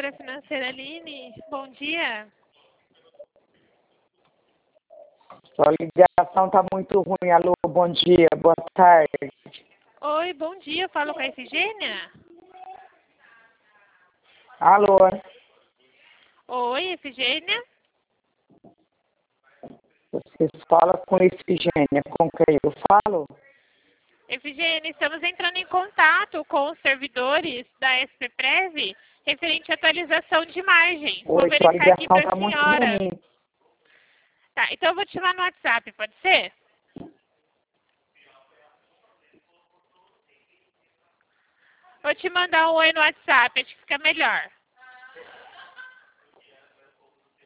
Consultora financeira Aline, bom dia. Sua ligação está muito ruim. Alô, bom dia, boa tarde. Oi, bom dia, eu falo com a Efigênia? Alô, Oi, Efigênia? você fala com Efigênia, com quem eu falo? Efigênia, estamos entrando em contato com os servidores da SPPrev referente à atualização de margem. Vou Oi, sua verificar aqui ligação para está a muito senhora. ruim. Tá, então eu vou te chamar no WhatsApp, pode ser? Vou te mandar um oi no WhatsApp, acho que fica melhor.